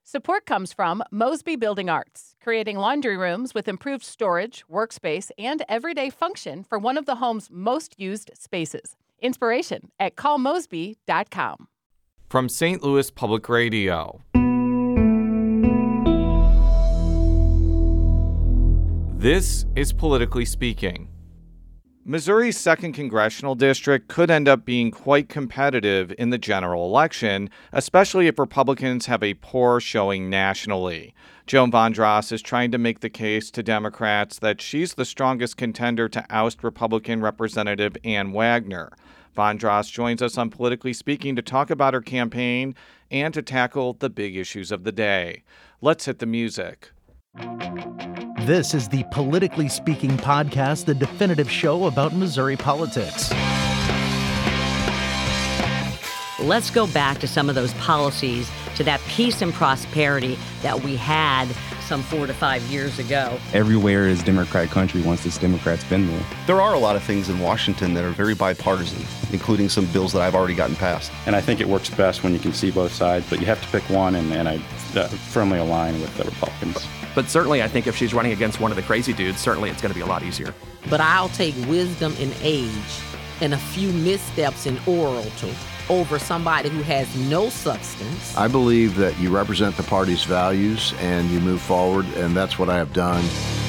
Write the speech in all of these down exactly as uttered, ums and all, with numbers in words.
Support comes from Mosby Building Arts, creating laundry rooms with improved storage, workspace, and everyday function for one of the home's most used spaces. Inspiration at call mosby dot com. From Saint Louis Public Radio. This is Politically Speaking. Missouri's second congressional district could end up being quite competitive in the general election, especially if Republicans have a poor showing nationally. Joan Vondras is trying to make the case to Democrats that she's the strongest contender to oust Republican Representative Ann Wagner. Vondras joins us on Politically Speaking to talk about her campaign and to tackle the big issues of the day. Let's hit the music. This is the Politically Speaking podcast, the definitive show about Missouri politics. Let's go back to some of those policies, to that peace and prosperity that we had some four to five years ago. Everywhere is Democrat country once this Democrat's been there. There are a lot of things in Washington that are very bipartisan, including some bills that I've already gotten passed. And I think it works best when you can see both sides, but you have to pick one, and, and I uh, firmly align with the Republicans. But certainly, I think if she's running against one of the crazy dudes, certainly it's going to be a lot easier. But I'll take wisdom in age and a few missteps in oral over somebody who has no substance. I believe that you represent the party's values and you move forward, and that's what I have done.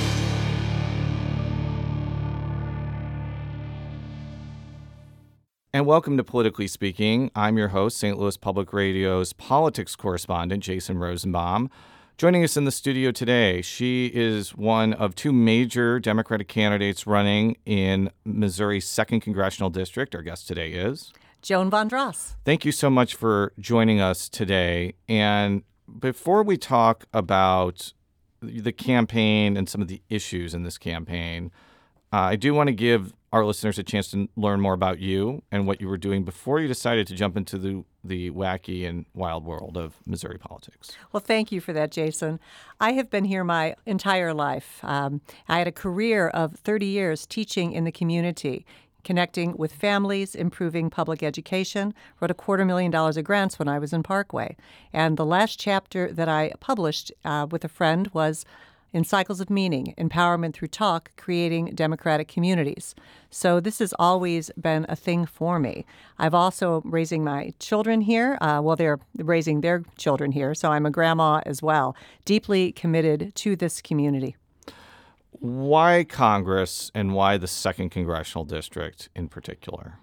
And welcome to Politically Speaking. I'm your host, Saint Louis Public Radio's politics correspondent, Jason Rosenbaum. Joining us in the studio today, she is one of two major Democratic candidates running in Missouri's second congressional district. Our guest today is Joan Vondras. Thank you so much for joining us today. And before we talk about the campaign and some of the issues in this campaign, uh, I do want to give our listeners a chance to learn more about you and what you were doing before you decided to jump into the, the wacky and wild world of Missouri politics. Well, thank you for that, Jason. I have been here my entire life. Um, I had a career of thirty years teaching in the community, connecting with families, improving public education, wrote a quarter million dollars of grants when I was in Parkway. And the last chapter that I published uh, with a friend was In Cycles of Meaning, Empowerment Through Talk, Creating Democratic Communities. So this has always been a thing for me. I've also raising my children here. Uh, well, they're raising their children here, so I'm a grandma as well, deeply committed to this community. Why Congress and why the second congressional district in particular?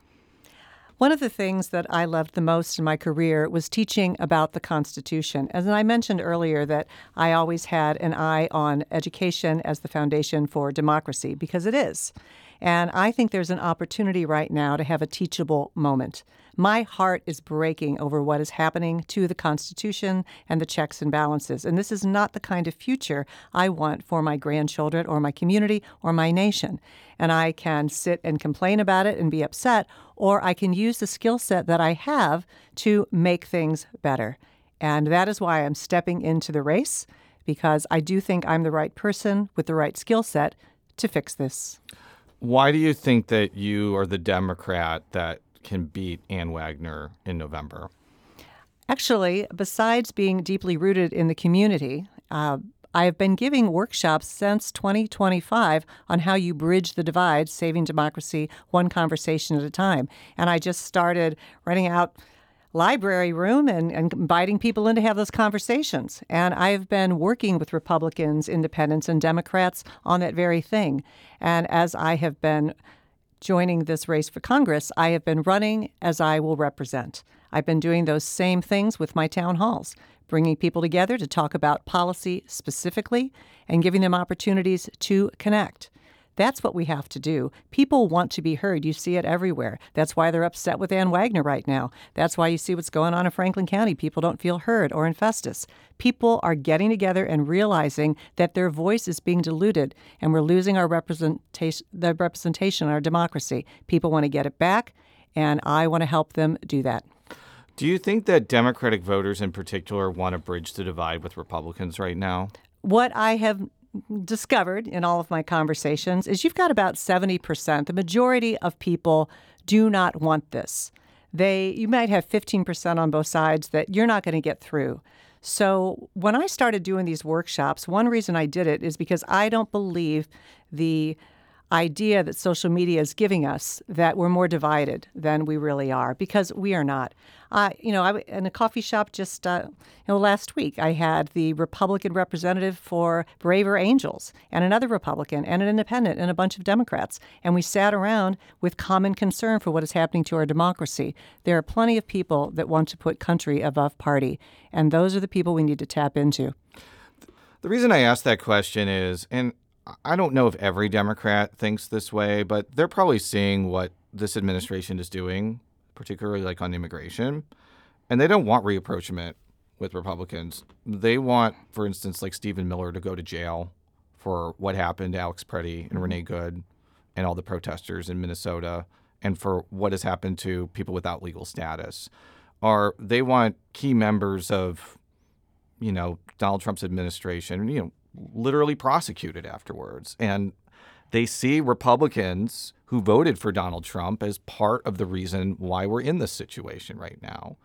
One of the things that I loved the most in my career was teaching about the Constitution. As I mentioned earlier, that I always had an eye on education as the foundation for democracy, because it is. And I think there's an opportunity right now to have a teachable moment. My heart is breaking over what is happening to the Constitution and the checks and balances. And this is not the kind of future I want for my grandchildren or my community or my nation. And I can sit and complain about it and be upset, or I can use the skill set that I have to make things better. And that is why I'm stepping into the race, because I do think I'm the right person with the right skill set to fix this. Why do you think that you are the Democrat that can beat Ann Wagner in November? Actually, besides being deeply rooted in the community, uh, I have been giving workshops since twenty twenty-five on how you bridge the divide, saving democracy one conversation at a time. And I just started renting out library room and, and inviting people in to have those conversations. And I've been working with Republicans, independents, and Democrats on that very thing. And as I have been joining this race for Congress, I have been running as I will represent. I've been doing those same things with my town halls, bringing people together to talk about policy specifically and giving them opportunities to connect. That's what we have to do. People want to be heard. You see it everywhere. That's why they're upset with Ann Wagner right now. That's why you see what's going on in Franklin County. People don't feel heard, or in Festus. People are getting together and realizing that their voice is being diluted, and we're losing our representation, the representation in our democracy. People want to get it back, and I want to help them do that. Do you think that Democratic voters in particular want to bridge the divide with Republicans right now? What I have discovered in all of my conversations is you've got about seventy percent. The majority of people do not want this. They, you might have fifteen percent on both sides that you're not going to get through. So when I started doing these workshops, one reason I did it is because I don't believe the idea that social media is giving us that we're more divided than we really are, because we are not. Uh, you know, I, in a coffee shop just uh, you know last week, I had the Republican representative for Braver Angels and another Republican and an independent and a bunch of Democrats. And we sat around with common concern for what is happening to our democracy. There are plenty of people that want to put country above party, and those are the people we need to tap into. The reason I asked that question is, and I don't know if every Democrat thinks this way, but they're probably seeing what this administration is doing, particularly like on immigration, and they don't want reapproachment with Republicans. They want, for instance, like Stephen Miller to go to jail for what happened to Alex Preddy and Renee Good and all the protesters in Minnesota, and for what has happened to people without legal status. Or they want key members of, you know, Donald Trump's administration, you know, literally prosecuted afterwards. And they see Republicans who voted for Donald Trump as part of the reason why we're in this situation right now.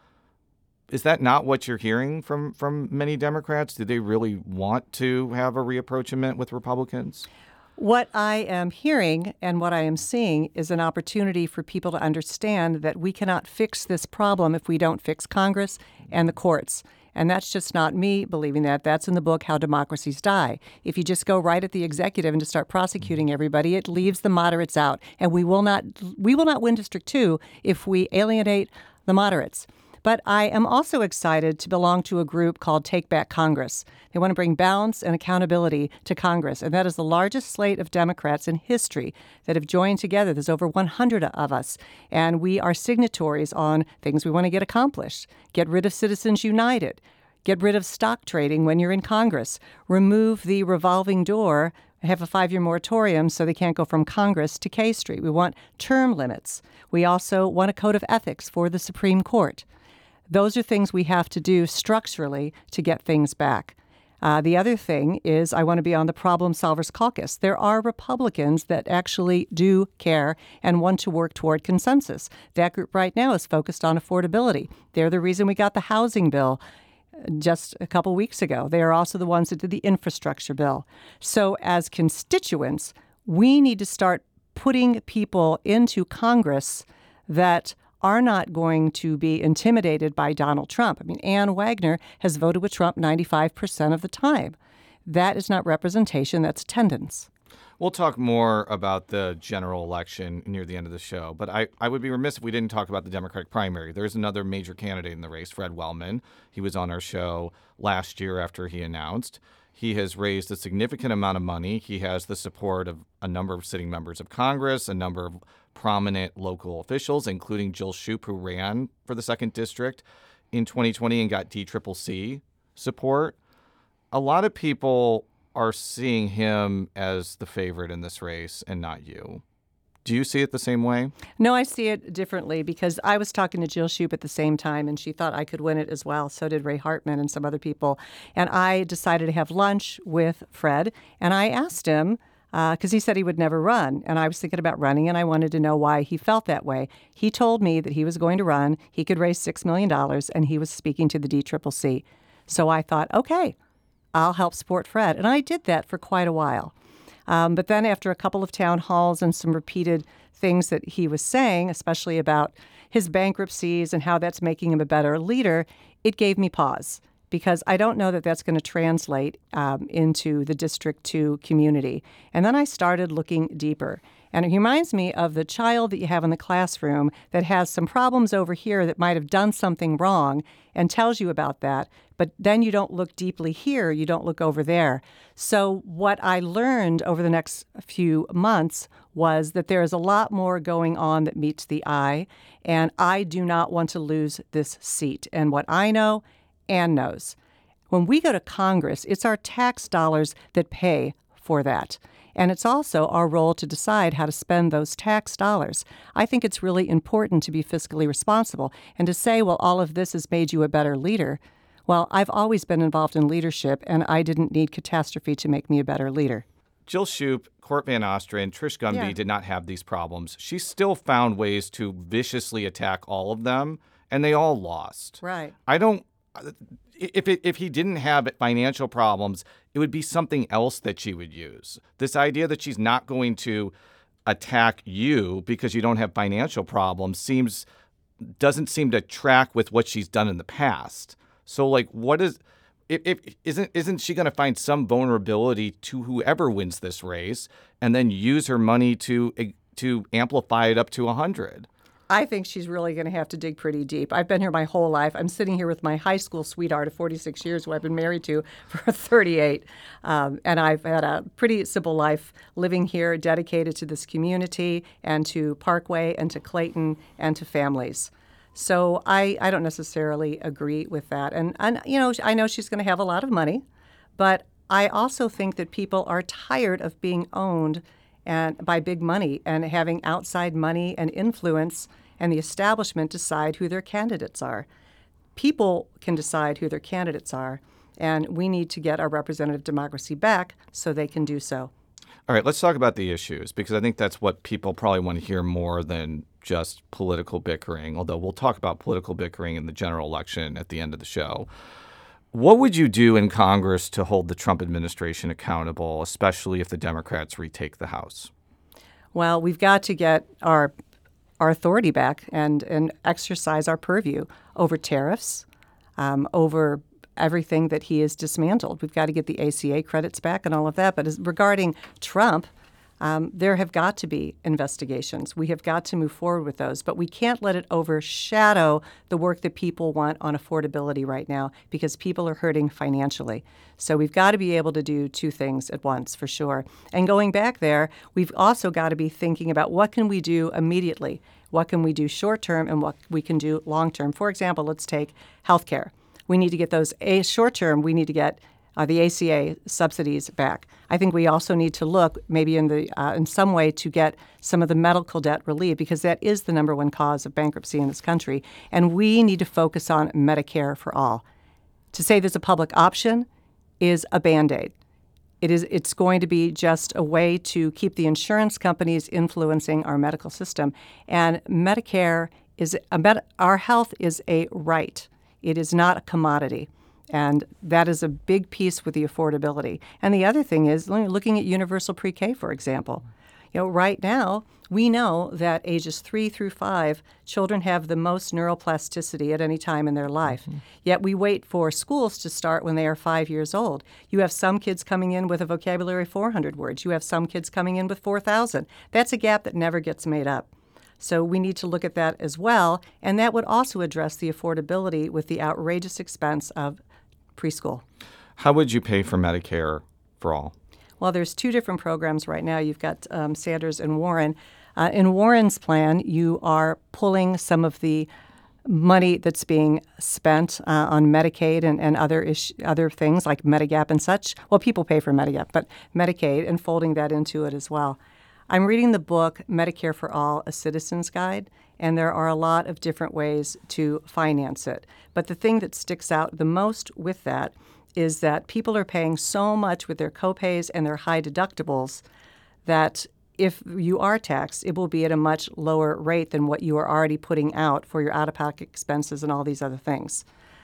Is that not what you're hearing from, from many Democrats? Do they really want to have a reapproachment with Republicans? What I am hearing and what I am seeing is an opportunity for people to understand that we cannot fix this problem if we don't fix Congress and the courts. And that's just not me believing that. That's in the book, How Democracies Die. If you just go right at the executive and just start prosecuting everybody, it leaves the moderates out. And we will not we will not win District two if we alienate the moderates. But I am also excited to belong to a group called Take Back Congress. They want to bring balance and accountability to Congress. And that is the largest slate of Democrats in history that have joined together. There's over one hundred of us. And we are signatories on things we want to get accomplished. Get rid of Citizens United. Get rid of stock trading when you're in Congress. Remove the revolving door. Have a five-year moratorium so they can't go from Congress to K Street. We want term limits. We also want a code of ethics for the Supreme Court. Those are things we have to do structurally to get things back. Uh, the other thing is I want to be on the Problem Solvers Caucus. There are Republicans that actually do care and want to work toward consensus. That group right now is focused on affordability. They're the reason we got the housing bill just a couple weeks ago. They are also the ones that did the infrastructure bill. So as constituents, we need to start putting people into Congress that are not going to be intimidated by Donald Trump. I mean, Ann Wagner has voted with Trump ninety-five percent of the time. That is not representation, that's attendance. We'll talk more about the general election near the end of the show, but I, I would be remiss if we didn't talk about the Democratic primary. There's another major candidate in the race, Fred Wellman. He was on our show last year after he announced. He has raised a significant amount of money. He has the support of a number of sitting members of Congress, a number of prominent local officials, including Jill Shoup, who ran for the second district in twenty twenty and got D C C C support. A lot of people are seeing him as the favorite in this race and not you. Do you see it the same way? No, I see it differently because I was talking to Jill Shoup at the same time, and she thought I could win it as well. So did Ray Hartman and some other people. And I decided to have lunch with Fred, and I asked him, because uh, he said he would never run. And I was thinking about running, and I wanted to know why he felt that way. He told me that he was going to run, he could raise six million dollars, and he was speaking to the D C C C. So I thought, okay, I'll help support Fred. And I did that for quite a while. Um, but then after a couple of town halls and some repeated things that he was saying, especially about his bankruptcies and how that's making him a better leader, it gave me pause. Because I don't know that that's going to translate um, into the District two community. And then I started looking deeper. And it reminds me of the child that you have in the classroom that has some problems over here that might have done something wrong and tells you about that. But then you don't look deeply here, you don't look over there. So what I learned over the next few months was that there is a lot more going on that meets the eye. And I do not want to lose this seat. And what I know, Ann knows. When we go to Congress, it's our tax dollars that pay for that. And it's also our role to decide how to spend those tax dollars. I think it's really important to be fiscally responsible and to say, well, all of this has made you a better leader. Well, I've always been involved in leadership, and I didn't need catastrophe to make me a better leader. Jill Shoup, Court Van Ostrand, Trish Gumby yeah. did not have these problems. She still found ways to viciously attack all of them, and they all lost. Right. I don't... if it, if he didn't have financial problems, it would be something else that she would use. This idea that she's not going to attack you because you don't have financial problems seems doesn't seem to track with what she's done in the past. So, like, what is if, if isn't isn't she going to find some vulnerability to whoever wins this race and then use her money to to amplify it up to one hundred? I think she's really going to have to dig pretty deep. I've been here my whole life. I'm sitting here with my high school sweetheart of forty-six years, who I've been married to for thirty-eight. Um, and I've had a pretty simple life living here, dedicated to this community and to Parkway and to Clayton and to families. So I, I don't necessarily agree with that. And, and, you know, I know she's going to have a lot of money, but I also think that people are tired of being owned and by big money and having outside money and influence and the establishment decide who their candidates are. People can decide who their candidates are, and we need to get our representative democracy back so they can do so. All right, let's talk about the issues, because I think that's what people probably want to hear more than just political bickering, although we'll talk about political bickering in the general election at the end of the show. What would you do in Congress to hold the Trump administration accountable, especially if the Democrats retake the House? Well, we've got to get our our authority back and, and exercise our purview over tariffs, um, over everything that he has dismantled. We've got to get the A C A credits back and all of that. But as regarding Trump, um, there have got to be investigations. We have got to move forward with those. But we can't let it overshadow the work that people want on affordability right now, because people are hurting financially. So we've got to be able to do two things at once, for sure. And going back there, we've also got to be thinking about what can we do immediately, what can we do short term, and what we can do long term. For example, let's take health care. We need to get those a short term. We need to get uh, the A C A subsidies back. I think we also need to look maybe in the uh, in some way to get some of the medical debt relieved, because that is the number one cause of bankruptcy in this country. And we need to focus on Medicare for all. To say there's a public option is a Band-Aid. It is, it's going to be just a way to keep the insurance companies influencing our medical system. And Medicare is a med- our health is a right. It is not a commodity. And that is a big piece with the affordability. And the other thing is looking at universal pre-K, for example. You know, right now, we know that ages three through five, children have the most neuroplasticity at any time in their life. Mm-hmm. Yet we wait for schools to start when they are five years old. You have some kids coming in with a vocabulary of four hundred words. You have some kids coming in with four thousand. That's a gap that never gets made up. So we need to look at that as well. And that would also address the affordability with the outrageous expense of preschool. How would you pay for Medicare for all? Well, there's two different programs right now. You've got um, Sanders and Warren. Uh, in Warren's plan, you are pulling some of the money that's being spent uh, on Medicaid and, and other ish, other things like Medigap and such. Well, people pay for Medigap, but Medicaid, and folding that into it as well. I'm reading the book Medicare for All, A Citizen's Guide, and there are a lot of different ways to finance it. But the thing that sticks out the most with that is that people are paying so much with their copays and their high deductibles that if you are taxed, it will be at a much lower rate than what you are already putting out for your out-of-pocket expenses and all these other things.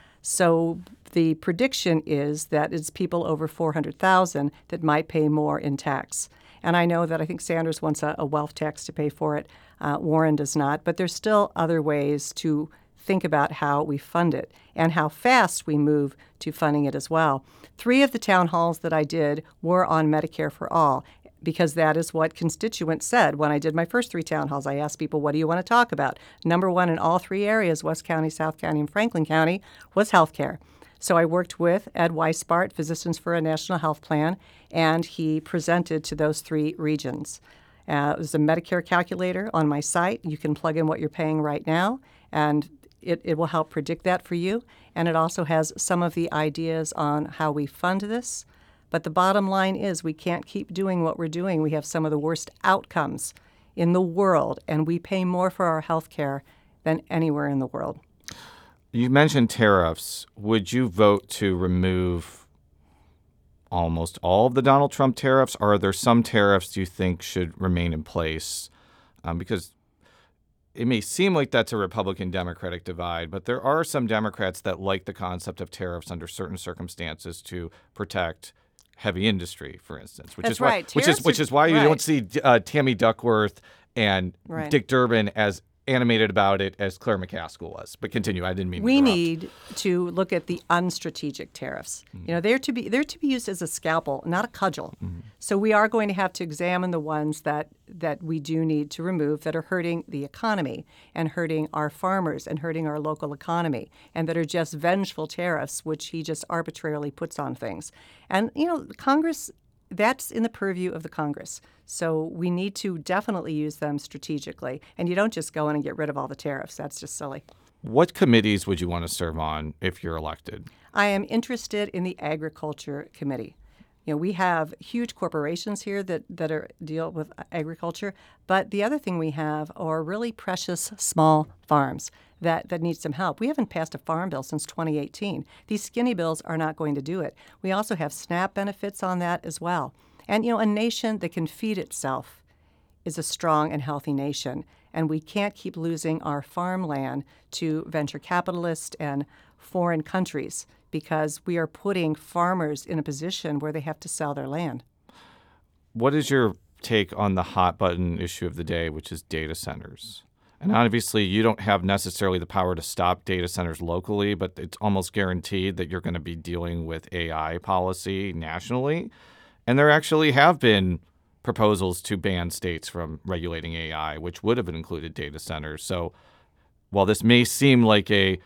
So the prediction is that it's people over four hundred thousand dollars that might pay more in tax. And I know that I think Sanders wants a, a wealth tax to pay for it. Uh, Warren does not. But there's still other ways to think about how we fund it and how fast we move to funding it as well. Three of the town halls that I did were on Medicare for All, because that is what constituents said when I did my first three town halls. I asked people, what do you want to talk about? Number one in all three areas, West County, South County, and Franklin County, was health care. So I worked with Ed Weisbart, Physicians for a National Health Plan, and he presented to those three regions. Uh, there's a Medicare calculator on my site. You can plug in what you're paying right now, and it, it will help predict that for you. And it also has some of the ideas on how we fund this. But the bottom line is we can't keep doing what we're doing. We have some of the worst outcomes in the world, and we pay more for our health care than anywhere in the world. You mentioned tariffs. Would you vote to remove almost all of the Donald Trump tariffs, or are there some tariffs you think should remain in place? Um, because it may seem like that's a Republican-Democratic divide, but there are some Democrats that like the concept of tariffs under certain circumstances to protect heavy industry, for instance. Which That's is why, right. Which is which is why you right. don't see uh, Tammy Duckworth and Right. Dick Durbin as animated about it as Claire McCaskill was. But continue. I didn't mean to We interrupt. need to look at the unstrategic tariffs. You know, they're to be they're to be used as a scalpel, not a cudgel. Mm-hmm. So we are going to have to examine the ones that that we do need to remove that are hurting the economy and hurting our farmers and hurting our local economy and that are just vengeful tariffs which he just arbitrarily puts on things. And you know, Congress, that's in the purview of the Congress. So we need to definitely use them strategically. And you don't just go in and get rid of all the tariffs. That's just silly. What committees would you want to serve on if you're elected? I am interested in the Agriculture Committee. You know, we have huge corporations here that, that are deal with agriculture, but the other thing we have are really precious small farms that, that need some help. We haven't passed a farm bill since twenty eighteen. These skinny bills are not going to do it. We also have SNAP benefits on that as well. And, you know, a nation that can feed itself is a strong and healthy nation. And we can't keep losing our farmland to venture capitalists and foreign countries because we are putting farmers in a position where they have to sell their land. What is your take on the hot button issue of the day, which is data centers? And obviously, you don't have necessarily the power to stop data centers locally, but it's almost guaranteed that you're going to be dealing with A I policy nationally. And there actually have been proposals to ban states from regulating A I, which would have included data centers. So while this may seem like a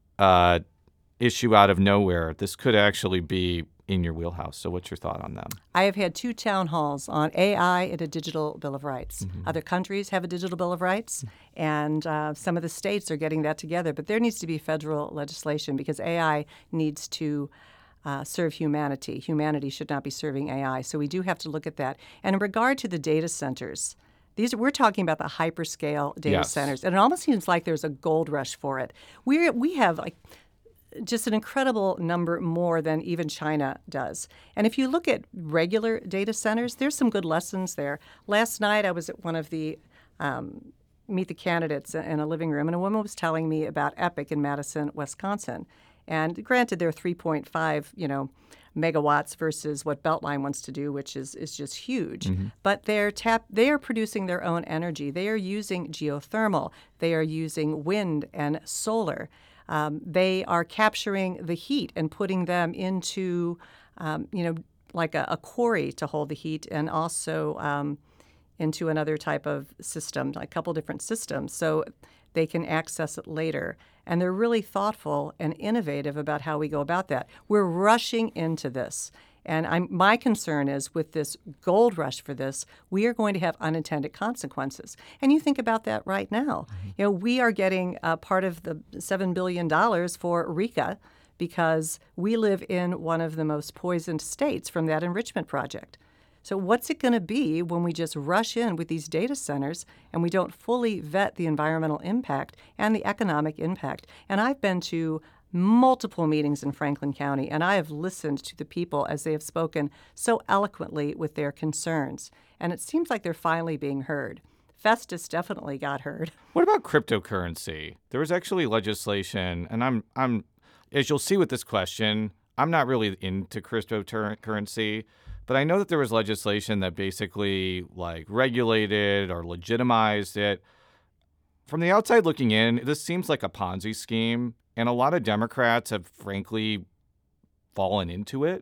uh, issue out of nowhere, this could actually be in your wheelhouse. So what's your thought on them? I have had two town halls on A I and a digital Bill of Rights. Mm-hmm. Other countries have a digital Bill of Rights, mm-hmm. and uh, some of the states are getting that together. But there needs to be federal legislation because A I needs to uh, serve humanity. Humanity should not be serving A I. So we do have to look at that. And in regard to the data centers, these we're talking about the hyperscale data yes. centers, and it almost seems like there's a gold rush for it. We we have like just an incredible number more than even China does. And if you look at regular data centers, there's some good lessons there. Last night I was at one of the um, Meet the Candidates in a living room, and a woman was telling me about EPIC in Madison, Wisconsin. And granted, they're three point five, you know, megawatts versus what Beltline wants to do, which is is just huge. Mm-hmm. But they're tap they are producing their own energy. They are using geothermal. They are using wind and solar. Um, they are capturing the heat and putting them into, um, you know, like a, a quarry to hold the heat, and also um, into another type of system, a couple different systems, so they can access it later. And they're really thoughtful and innovative about how we go about that. We're rushing into this. And I'm, my concern is with this gold rush for this, we are going to have unintended consequences. And you think about that right now. Mm-hmm. You know, we are getting uh, part of the seven billion dollars for RECA because we live in one of the most poisoned states from that enrichment project. So what's it going to be when we just rush in with these data centers and we don't fully vet the environmental impact and the economic impact? And I've been to multiple meetings in Franklin County, and I have listened to the people as they have spoken so eloquently with their concerns. And it seems like they're finally being heard. Festus definitely got heard. What about cryptocurrency? There was actually legislation, and I'm, I'm, as you'll see with this question, I'm not really into cryptocurrency, but I know that there was legislation that basically like regulated or legitimized it. From the outside looking in, this seems like a Ponzi scheme. And a lot of Democrats have, frankly, fallen into it.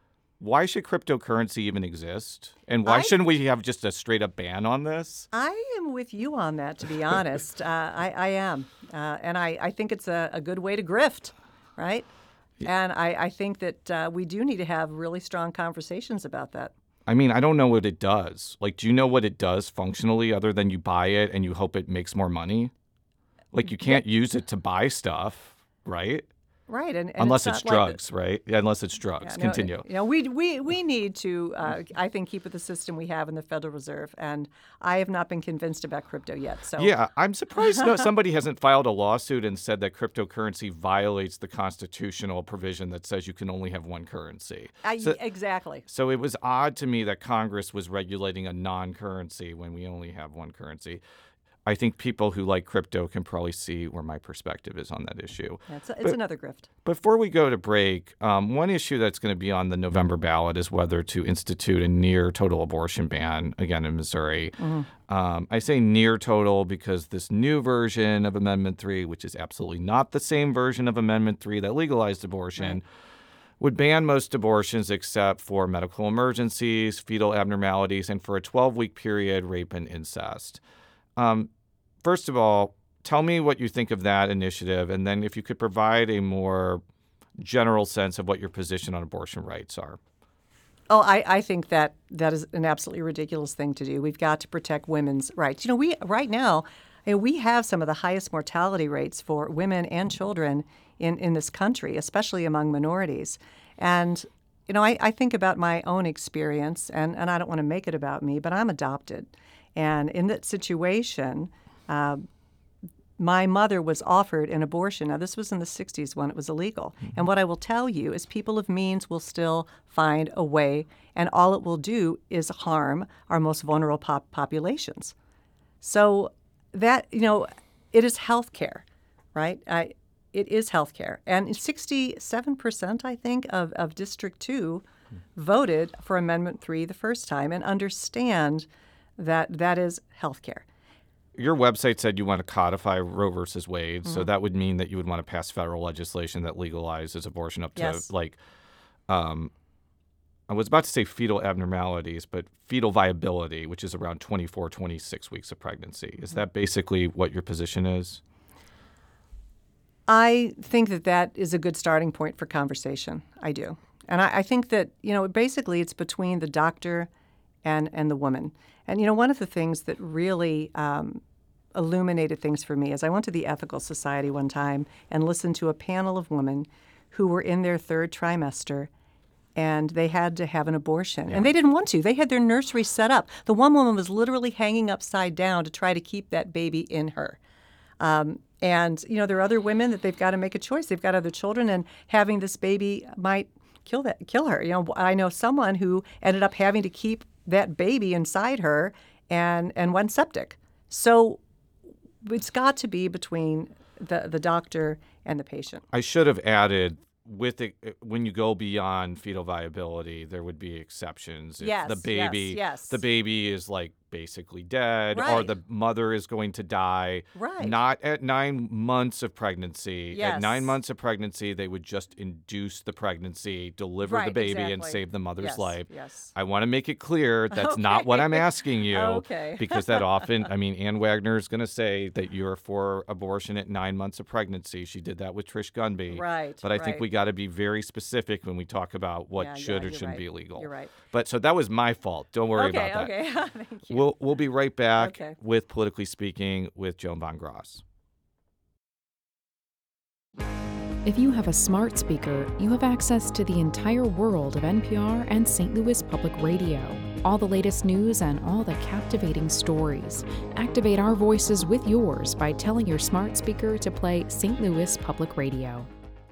Why should cryptocurrency even exist? And why I, shouldn't we have just a straight-up ban on this? I am with you on that, to be honest. uh, I, I am. Uh, and I, I think it's a, a good way to grift, right? Yeah. And I, I think that uh, we do need to have really strong conversations about that. I mean, I don't know what it does. Like, do you know what it does functionally other than you buy it and you hope it makes more money? Like, you can't yeah. use it to buy stuff. Right? Right. And, and Unless it's, it's like drugs, the, right? Yeah, unless it's drugs. Yeah, no, Continue. You know, we, we, we need to, uh, I think, keep with the system we have in the Federal Reserve. And I have not been convinced about crypto yet. So yeah, I'm surprised no, somebody hasn't filed a lawsuit and said that cryptocurrency violates the constitutional provision that says you can only have one currency. Uh, so, exactly. So it was odd to me that Congress was regulating a non-currency when we only have one currency. I think people who like crypto can probably see where my perspective is on that issue. Yeah, it's, it's but, another grift. Before we go to break, um, one issue that's going to be on the November ballot is whether to institute a near total abortion ban, again, in Missouri. Mm-hmm. Um, I say near total because this new version of Amendment three, which is absolutely not the same version of Amendment three that legalized abortion, right, would ban most abortions except for medical emergencies, fetal abnormalities, and for a twelve-week period, rape and incest. Um, first of all, tell me what you think of that initiative, and then if you could provide a more general sense of what your position on abortion rights are. Oh, I, I think that that is an absolutely ridiculous thing to do. We've got to protect women's rights. You know, we right now, you know, we have some of the highest mortality rates for women and children in, in this country, especially among minorities. And, you know, I, I think about my own experience, and, and I don't want to make it about me, but I'm adopted. And in that situation, uh, my mother was offered an abortion. Now, this was in the sixties when it was illegal. Mm-hmm. And what I will tell you is people of means will still find a way, and all it will do is harm our most vulnerable pop- populations. So that, you know, it is health care, right? I, it is health care. And sixty-seven percent, I think, of, of District two mm-hmm. voted for Amendment three the first time and understand that that is health care. Your website said you want to codify Roe versus Wade, Mm-hmm. so that would mean that you would want to pass federal legislation that legalizes abortion up to, yes. like, um, I was about to say fetal abnormalities, but fetal viability, which is around twenty-four, twenty-six weeks of pregnancy. Is that basically what your position is? I think that that is a good starting point for conversation. I do. And I, I think that, you know, basically it's between the doctor and, and the woman. And, you know, one of the things that really um, illuminated things for me is I went to the Ethical Society one time and listened to a panel of women who were in their third trimester, and they had to have an abortion. Yeah. And they didn't want to. They had their nursery set up. The one woman was literally hanging upside down to try to keep that baby in her. Um, and, you know, there are other women that they've got to make a choice. They've got other children, and having this baby might kill that, kill her. You know, I know someone who ended up having to keep that baby inside her and, and went septic. So it's got to be between the, the doctor and the patient. I should have added, with it, when you go beyond fetal viability, there would be exceptions. If yes, the baby, yes, yes. the baby is like basically dead, right. or the mother is going to die. Right. Not at nine months of pregnancy. Yes. At nine months of pregnancy, they would just induce the pregnancy, deliver right, the baby, exactly. and save the mother's yes, life. Yes. I want to make it clear that's okay. not what I'm asking you. okay. Because that often, I mean, Ann Wagner is going to say that you're for abortion at nine months of pregnancy. She did that with Trish Gunby. Right. But I right. think we got to be very specific when we talk about what yeah, should yeah, or shouldn't right. be illegal. You're right. But so that was my fault. Don't worry okay, about that. Okay, okay. Thank you. We'll we'll be right back okay. with Politically Speaking with Joan Von Gross. If you have a smart speaker, you have access to the entire world of N P R and Saint Louis Public Radio. All the latest news and all the captivating stories. Activate our voices with yours by telling your smart speaker to play Saint Louis Public Radio.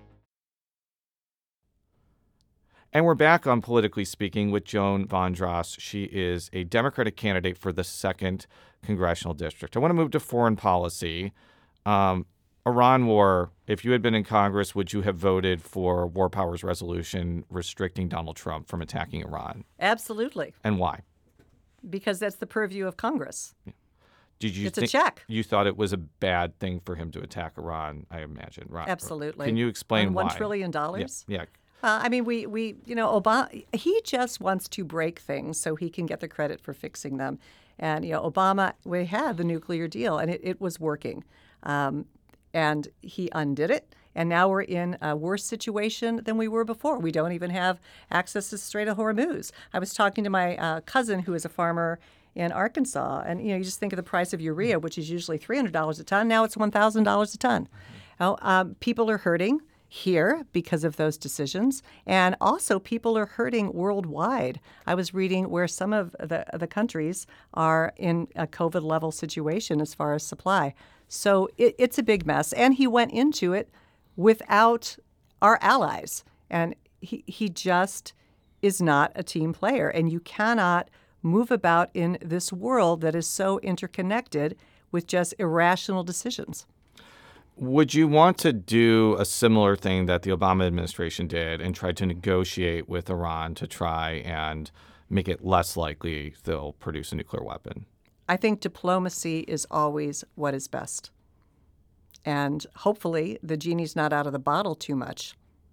And we're back on Politically Speaking with Joan Von Gross. She is a Democratic candidate for the second Congressional District. I want to move to foreign policy. Um, Iran war, if you had been in Congress, would you have voted for War Powers Resolution restricting Donald Trump from attacking Iran? Absolutely. And why? Because that's the purview of Congress. Yeah. Did you it's think a check. You thought it was a bad thing for him to attack Iran, I imagine. Right. Absolutely. Can you explain On why? One trillion dollars? Yeah. yeah. Uh, I mean, we, we, you know, Obama, he just wants to break things so he can get the credit for fixing them. And, you know, Obama, we had the nuclear deal, and it, it was working. Um, and he undid it. And now we're in a worse situation than we were before. We don't even have access to the Strait of Hormuz. I was talking to my uh, cousin who is a farmer in Arkansas. And, you know, you just think of the price of urea, which is usually three hundred dollars a ton. Now it's one thousand dollars a ton. Now, um, people are hurting here because of those decisions. And also people are hurting worldwide. I was reading where some of the, the countries are in a COVID level situation as far as supply. So it, it's a big mess. And he went into it without our allies. And he, he just is not a team player. And you cannot move about in this world that is so interconnected with just irrational decisions. Would you want to do a similar thing that the Obama administration did and try to negotiate with Iran to try and make it less likely they'll produce a nuclear weapon? I think diplomacy is always what is best. And hopefully the genie's not out of the bottle too much.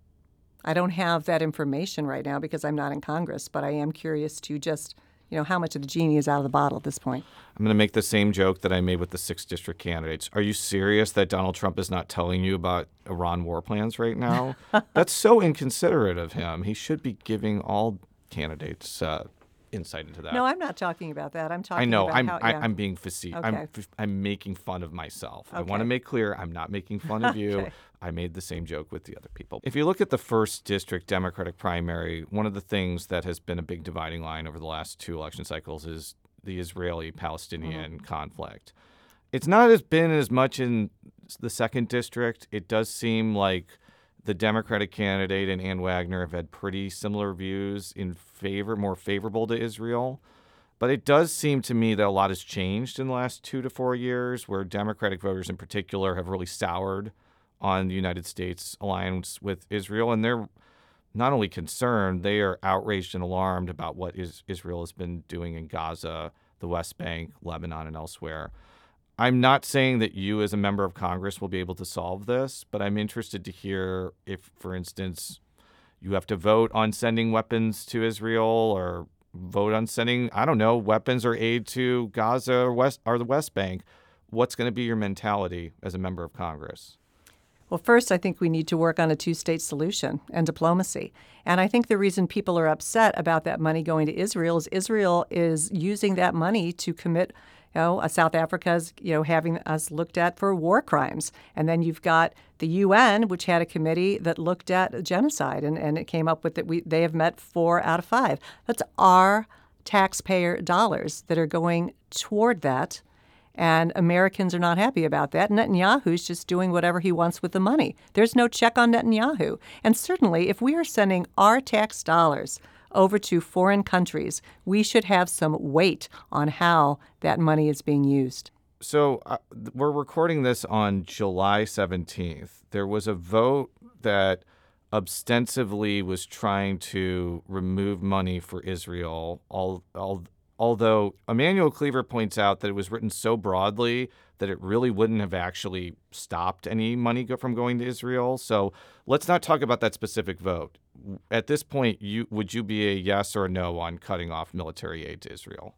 I don't have that information right now because I'm not in Congress, but I am curious to just, you know, how much of the genie is out of the bottle at this point. I'm going to make the same joke that I made with the sixth district candidates. Are you serious that Donald Trump is not telling you about Iran war plans right now? That's so inconsiderate of him. He should be giving all candidates uh, insight into that. No, I'm not talking about that. I'm talking I know. about I'm how, I, yeah. I'm being facetious. Okay. I'm I'm making fun of myself. I Okay. want to make clear I'm not making fun of you. Okay. I made the same joke with the other people. If you look at the first district Democratic primary, one of the things that has been a big dividing line over the last two election cycles is the Israeli-Palestinian Mhm. conflict. It's not as been as much in the second district. It does seem like the Democratic candidate and Ann Wagner have had pretty similar views in favor, more favorable to Israel. But it does seem to me that a lot has changed in the last two to four years, where Democratic voters in particular have really soured on the United States alliance with Israel. And they're not only concerned, they are outraged and alarmed about what is, Israel has been doing in Gaza, the West Bank, Lebanon, and elsewhere. I'm not saying that you as a member of Congress will be able to solve this, but I'm interested to hear if, for instance, you have to vote on sending weapons to Israel or vote on sending, I don't know, weapons or aid to Gaza or, West, or the West Bank. What's going to be your mentality as a member of Congress? Well, first, I think we need to work on a two-state solution and diplomacy. And I think the reason people are upset about that money going to Israel is Israel is using that money to commit, you know, uh, South Africa's, you know, having us looked at for war crimes. And then you've got the U N, which had a committee that looked at genocide, and, and it came up with that we they have met four out of five. That's our taxpayer dollars that are going toward that. And Americans are not happy about that. Netanyahu's just doing whatever he wants with the money. There's no check on Netanyahu. And certainly, if we are sending our tax dollars over to foreign countries, we should have some weight on how that money is being used. So uh, we're recording this on July seventeenth. There was a vote that ostensibly was trying to remove money for Israel, all, all, although Emmanuel Cleaver points out that it was written so broadly that it really wouldn't have actually stopped any money go- from going to Israel. So let's not talk about that specific vote. At this point, you would you be a yes or a no on cutting off military aid to Israel?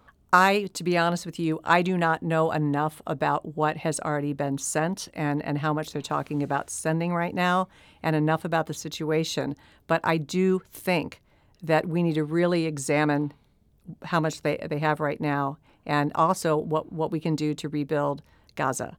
I, to be honest with you, I do not know enough about what has already been sent and, and how much they're talking about sending right now, and enough about the situation. But I do think that we need to really examine how much they, they have right now, and also what, what we can do to rebuild Gaza.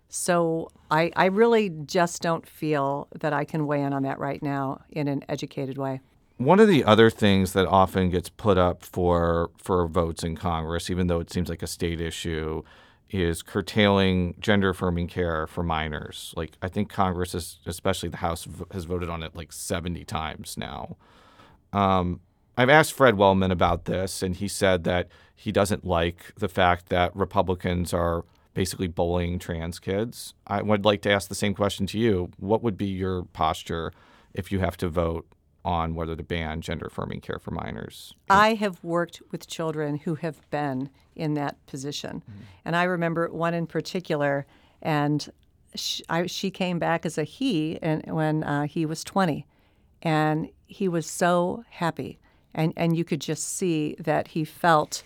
So I, I really just don't feel that I can weigh in on that right now in an educated way. One of the other things that often gets put up for for votes in Congress, even though it seems like a state issue, is curtailing gender-affirming care for minors. Like, I think Congress, is, especially the House, has voted on it like seventy times now. Um, I've asked Fred Wellman about this, and he said that he doesn't like the fact that Republicans are basically bullying trans kids. I would like to ask the same question to you. What would be your posture if you have to vote on whether to ban gender-affirming care for minors? I have worked with children who have been in that position. Mm-hmm. And I remember one in particular, and she, I, she came back as a he and when uh, he was twenty. And he was so happy. And, and you could just see that he felt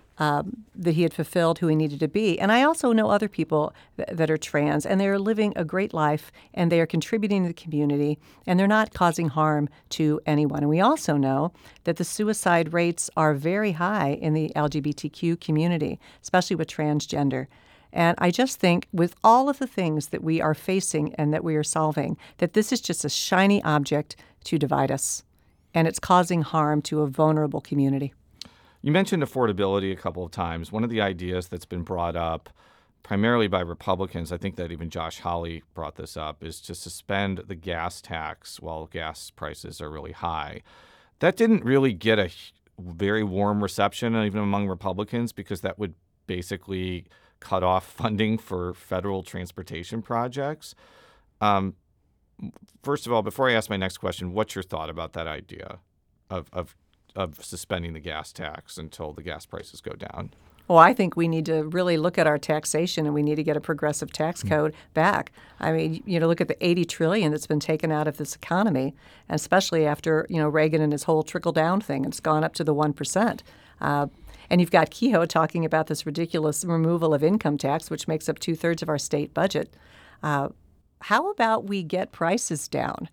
um, that he had fulfilled who he needed to be. And I also know other people th- that are trans, and they are living a great life, and they are contributing to the community, and they're not causing harm to anyone. And we also know that the suicide rates are very high in the L G B T Q community, especially with transgender. And I just think with all of the things that we are facing and that we are solving, that this is just a shiny object to divide us, and it's causing harm to a vulnerable community. You mentioned affordability a couple of times. One of the ideas that's been brought up primarily by Republicans, I think that even Josh Hawley brought this up, is to suspend the gas tax while gas prices are really high. That didn't really get a very warm reception, even among Republicans, because that would basically cut off funding for federal transportation projects. Um, first of all, before I ask my next question, what's your thought about that idea of of of suspending the gas tax until the gas prices go down? Well, I think we need to really look at our taxation, and we need to get a progressive tax code back. I mean, you know, look at the eighty trillion dollars that's been taken out of this economy, and especially after, you know, Reagan and his whole trickle-down thing. It's gone up to the one percent. Uh, and you've got Kehoe talking about this ridiculous removal of income tax, which makes up two-thirds of our state budget. Uh, how about we get prices down?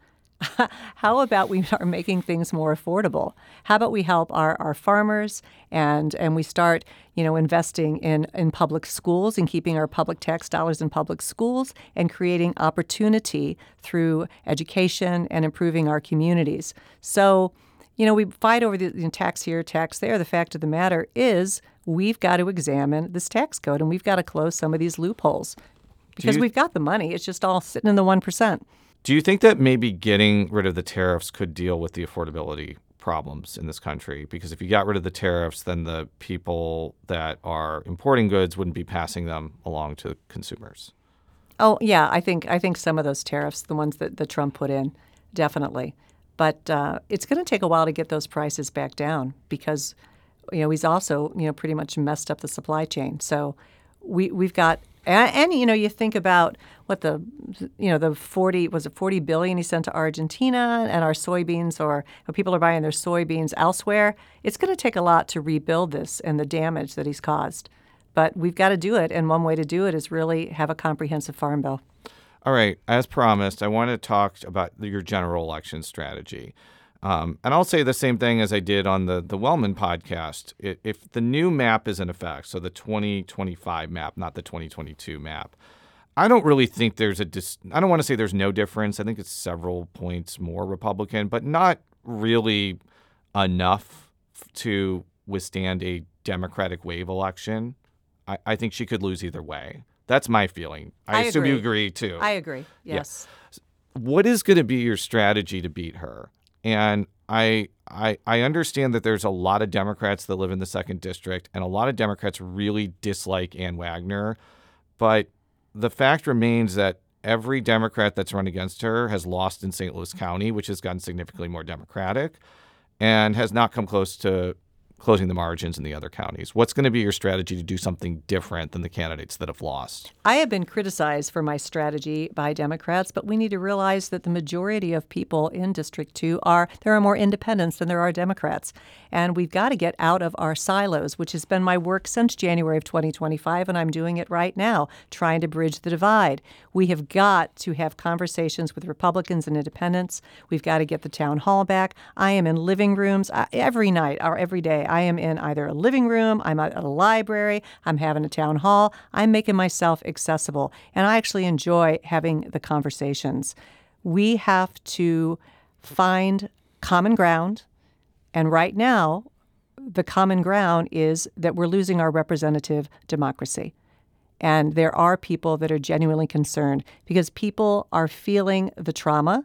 How about we are making things more affordable? How about we help our, our farmers and and we start, you know, investing in, in public schools and keeping our public tax dollars in public schools and creating opportunity through education and improving our communities. So, you know, we fight over the you know, tax here, tax there. The fact of the matter is we've got to examine this tax code and we've got to close some of these loopholes because you- we've got the money. It's just all sitting in the one percent. Do you think that maybe getting rid of the tariffs could deal with the affordability problems in this country? Because if you got rid of the tariffs, then the people that are importing goods wouldn't be passing them along to consumers. Oh, yeah, I think I think some of those tariffs, the ones that, that Trump put in, definitely. But uh, it's going to take a while to get those prices back down because, you know, he's also, you know, pretty much messed up the supply chain. So we, we've got And, and, you know, you think about what the, you know, the forty, was it forty billion he sent to Argentina and our soybeans or people are buying their soybeans elsewhere. It's going to take a lot to rebuild this and the damage that he's caused. But we've got to do it. And one way to do it is really have a comprehensive farm bill. All right. As promised, I want to talk about your general election strategy. Um, and I'll say the same thing as I did on the, the Wellman podcast. It, if the new map is in effect, so the twenty twenty-five map, not the twenty twenty-two map, I don't really think there's a dis- – I don't want to say there's no difference. I think it's several points more Republican, but not really enough to withstand a Democratic wave election. I, I think she could lose either way. That's my feeling. I, I assume agree. you agree, too. I agree, yes. Yeah. What is going to be your strategy to beat her? And I, I I understand that there's a lot of Democrats that live in the second district, and a lot of Democrats really dislike Ann Wagner. But the fact remains that every Democrat that's run against her has lost in Saint Louis County, which has gotten significantly more Democratic, and has not come close to closing the margins in the other counties. What's going to be your strategy to do something different than the candidates that have lost? I have been criticized for my strategy by Democrats, but we need to realize that the majority of people in District two are, there are more independents than there are Democrats. And we've got to get out of our silos, which has been my work since January of twenty twenty-five, and I'm doing it right now, trying to bridge the divide. We have got to have conversations with Republicans and independents. We've got to get the town hall back. I am in living rooms uh, every night or every day. I am in either a living room, I'm at a library, I'm having a town hall. I'm making myself accessible, and I actually enjoy having the conversations. We have to find common ground, and right now, the common ground is that we're losing our representative democracy. And there are people that are genuinely concerned because people are feeling the trauma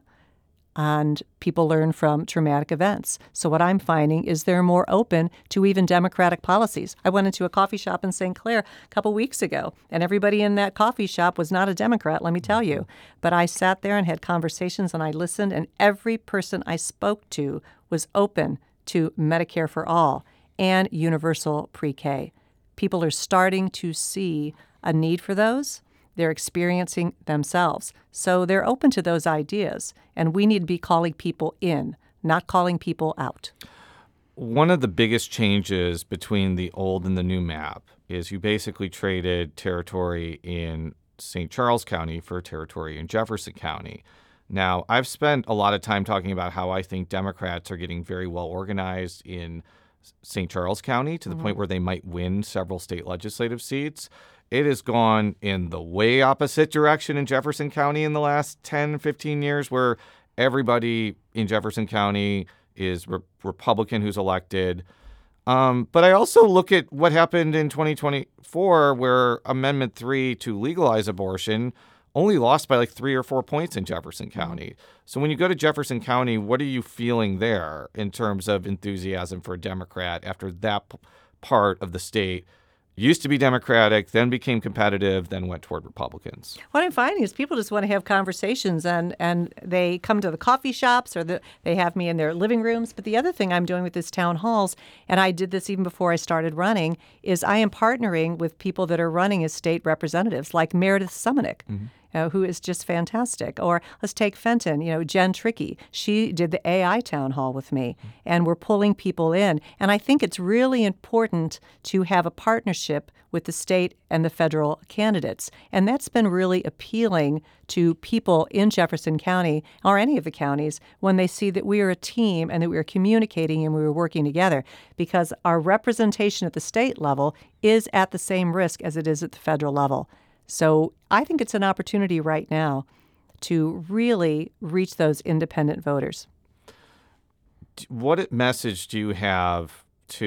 and people learn from traumatic events. So what I'm finding is they're more open to even Democratic policies. I went into a coffee shop in Saint Clair a couple weeks ago, and everybody in that coffee shop was not a Democrat, let me tell you. But I sat there and had conversations, and I listened, and every person I spoke to was open to Medicare for all and universal pre-K. People are starting to see a need for those. They're experiencing themselves. So they're open to those ideas, and we need to be calling people in, not calling people out. One of the biggest changes between the old and the new map is you basically traded territory in Saint Charles County for territory in Jefferson County. Now, I've spent a lot of time talking about how I think Democrats are getting very well organized in Saint Charles County to the mm-hmm. point where they might win several state legislative seats. It has gone in the way opposite direction in Jefferson County in the last ten, fifteen years, where everybody in Jefferson County is re- Republican who's elected. Um, but I also look at what happened in twenty twenty-four, where Amendment three to legalize abortion only lost by like three or four points in Jefferson County. So when you go to Jefferson County, what are you feeling there in terms of enthusiasm for a Democrat after that p- part of the state used to be Democratic, then became competitive, then went toward Republicans. What I'm finding is people just want to have conversations, and, and they come to the coffee shops, or the, they have me in their living rooms. But the other thing I'm doing with this town halls, and I did this even before I started running, is I am partnering with people that are running as state representatives, like Meredith Sumonick. Mm-hmm. Uh, who is just fantastic. Or let's take Fenton, you know, Jen Trickey. She did the A I town hall with me, and we're pulling people in. And I think it's really important to have a partnership with the state and the federal candidates. And that's been really appealing to people in Jefferson County or any of the counties when they see that we are a team and that we are communicating and we are working together, because our representation at the state level is at the same risk as it is at the federal level. So I think it's an opportunity right now to really reach those independent voters. What message do you have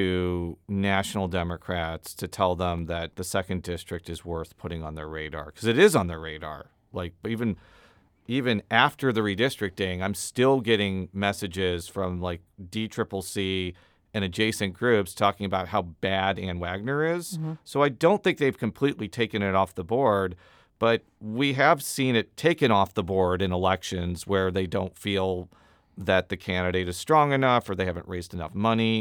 to national Democrats to tell them that the second district is worth putting on their radar? Because it is on their radar. Like even even after the redistricting, I'm still getting messages from like D C C C and adjacent groups talking about how bad Ann Wagner is. Mm-hmm. So I don't think they've completely taken it off the board, but we have seen it taken off the board in elections where they don't feel that the candidate is strong enough or they haven't raised enough money.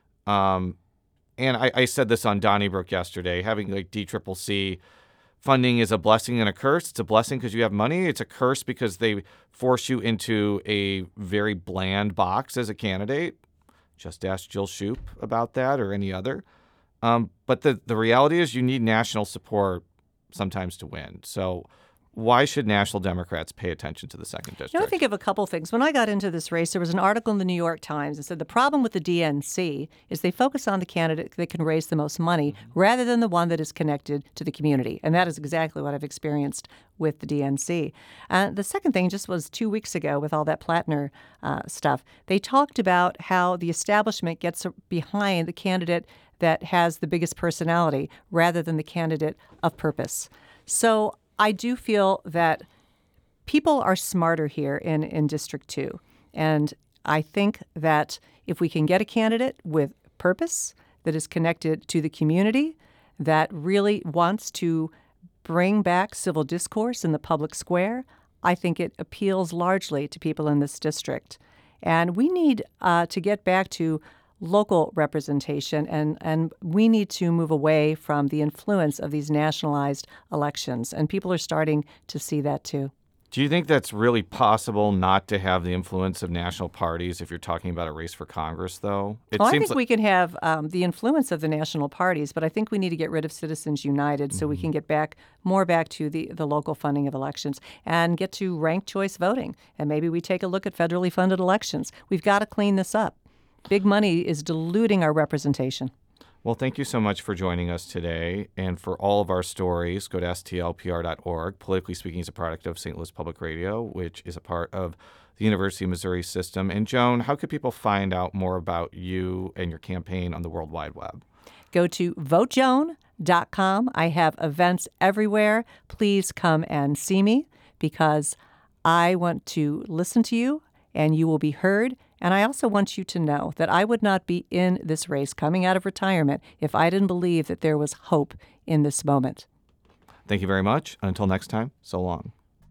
Um, and I, I said this on Donnybrook yesterday, having like D C C C funding is a blessing and a curse. It's a blessing because you have money. It's a curse because they force you into a very bland box as a candidate. Just ask Jill Shoup about that or any other. Um, but the, the reality is you need national support sometimes to win. So why should national Democrats pay attention to the second district? You know, I think of a couple things. When I got into this race, there was an article in the New York Times that said the problem with the D N C is they focus on the candidate that can raise the most money mm-hmm. rather than the one that is connected to the community. And that is exactly what I've experienced with the D N C. Uh, the second thing just was two weeks ago with all that Plattner uh, stuff. They talked about how the establishment gets behind the candidate that has the biggest personality rather than the candidate of purpose. So I do feel that people are smarter here in, in District two. And I think that if we can get a candidate with purpose that is connected to the community, that really wants to bring back civil discourse in the public square, I think it appeals largely to people in this district. And we need uh, to get back to local representation, and, and we need to move away from the influence of these nationalized elections. And people are starting to see that too. Do you think that's really possible not to have the influence of national parties if you're talking about a race for Congress, though? It well, I seems think like- we can have um, the influence of the national parties, but I think we need to get rid of Citizens United so mm-hmm. we can get back more back to the, the local funding of elections and get to ranked choice voting. And maybe we take a look at federally funded elections. We've got to clean this up. Big money is diluting our representation. Well, thank you so much for joining us today. And for all of our stories, go to S T L P R dot org. Politically Speaking is a product of Saint Louis Public Radio, which is a part of the University of Missouri system. And Joan, how could people find out more about you and your campaign on the World Wide Web? Go to vote joan dot com. I have events everywhere. Please come and see me because I want to listen to you and you will be heard. And I also want you to know that I would not be in this race coming out of retirement if I didn't believe that there was hope in this moment. Thank you very much. Until next time, so long.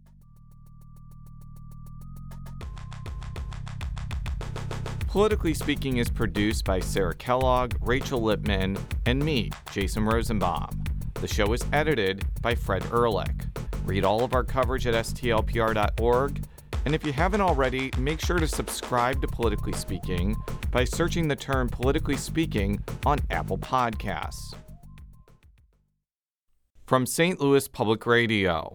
Politically Speaking is produced by Sarah Kellogg, Rachel Lippman, and me, Jason Rosenbaum. The show is edited by Fred Ehrlich. Read all of our coverage at S T L P R dot org. And if you haven't already, make sure to subscribe to Politically Speaking by searching the term Politically Speaking on Apple Podcasts. From Saint Louis Public Radio.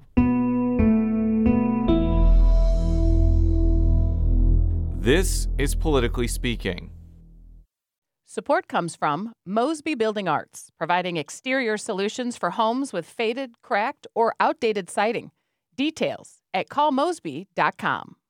This is Politically Speaking. Support comes from Mosby Building Arts, providing exterior solutions for homes with faded, cracked, or outdated siding. Details at call mosby dot com.